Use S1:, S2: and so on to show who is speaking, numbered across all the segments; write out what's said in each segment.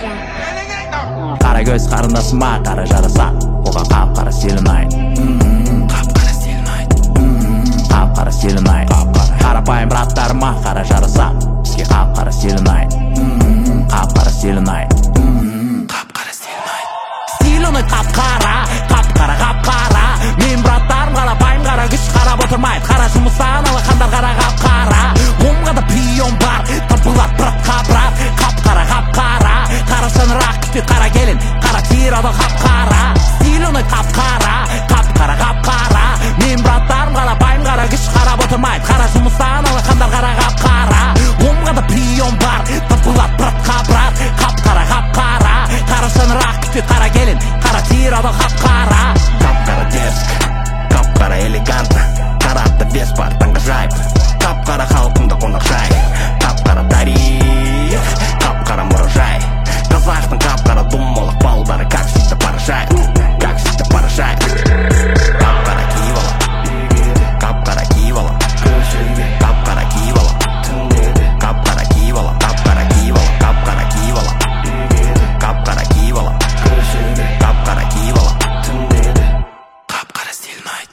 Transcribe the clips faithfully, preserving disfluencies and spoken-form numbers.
S1: Qara göz qarindasima, qara jarasa, oga qap-qara selinay. Qap-qara selinay. Qap-qara selinay. Qarapayım bratlarıma, qara jarasa, bizga qap-qara selinay. Qap-qara selinay. Qap-qara selinay. Selinay qap-qara, qap-qara qap-qara. Men bratlarım qarapayım, qara güç qarab oturmaydı. Qarashımızdan alaqandar qara qap-qara. Omgada piyon bar, tapılat brat qap-brat. Qap-qara qap-qara. Qarasın raqti qara gelin, qara tirada qap-qara. Selinay qap-qara, qap-qara qap-qara. Men bratlarım qarapayım, qara güç qarab oturmaydı. Qarashımızdan alaqandar qara qap-qara. Omgada piyon bar, tapılat brat qap-brat. Qap-qara qap-qara. Qarasın raqti qara gelin, qara tirada qap-qara.
S2: Qap-qara desk, qap-qara elegant. Qaratda vес бар таңғажайып. Qap-qara халқымда қонақжай. Qap-qara тарих, qap-qara мұражай. Қазақтың qap-qara думалақ балдары, как всегда поражает, как всегда поражает. Qap-qara киіп алам, qap-qara киіп алам, qap-qara киіп алам, qap-qara киіп алам, qap-qara киіп алам, qap-qara киіп алам, qap-qara киіп алам, qap-qara киіп алам. Qap-qara selinay.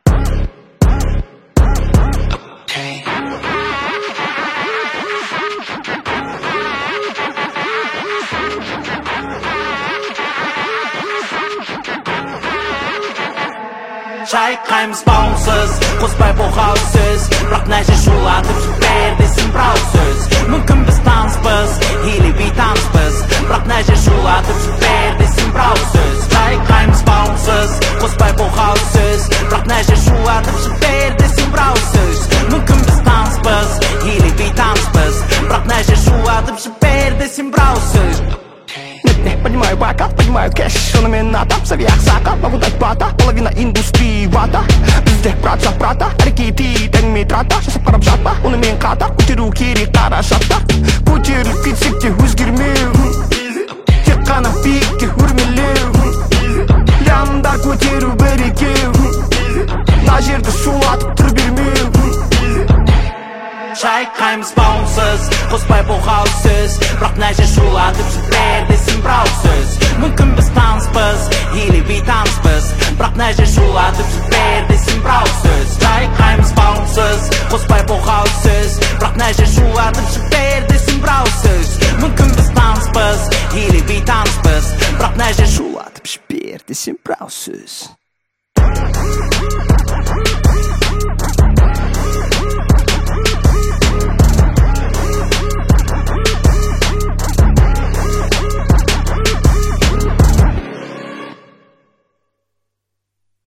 S1: Шайқаймыз бауынсыз, қоспай боқау сөз. Бірақ нәже шулатып жібер десін бірау сөз. Мүмкін біз таныспыз, или бейтаныспыз. Бірақ нәже шулатып жібер десін бірау сөз. Шайқаймыз бауынсыз, қоспай боқау сөз. Бірақ нәже шулатып жібер десін бірау сөз. Мүмкін біз таныспыз, или бейтаныспыз. Бірақ нәже шулатып жібер десін бірау сөз.
S3: Понимаю бака, понимаю кэш, шонымен атап, сави ақсақа, могу дать бата, половина индустрии вата. Бізде брат за брата, әрекети тәңме трата, жасап қарап жатпа, онымен қатар, көтеру керек қаражатта. Көтеріліп кетсек те өзгермеу, тек қана биікке өрмелеу. Лямдар көтеру бір екеу, мына жерді шулатып тұр бермеу.
S1: Шайқаймыз бауынсыз, қоспай боқау сөз. Бірақ нәже шулатып жібер десін бірау сөз. Мүмкін біз таныспыз, или бейтаныспыз. Бірақ нәже шулатып жібер десін бірау сөз. Шайқаймыз бауынсыз, қоспай боқау сөз. Бірақ нәже шулатып жібер десін бірау сөз. Мүмкін біз таныспыз, или бейтаныспыз. Бірақ нәже
S3: шулатып жібер десін бірау сөз.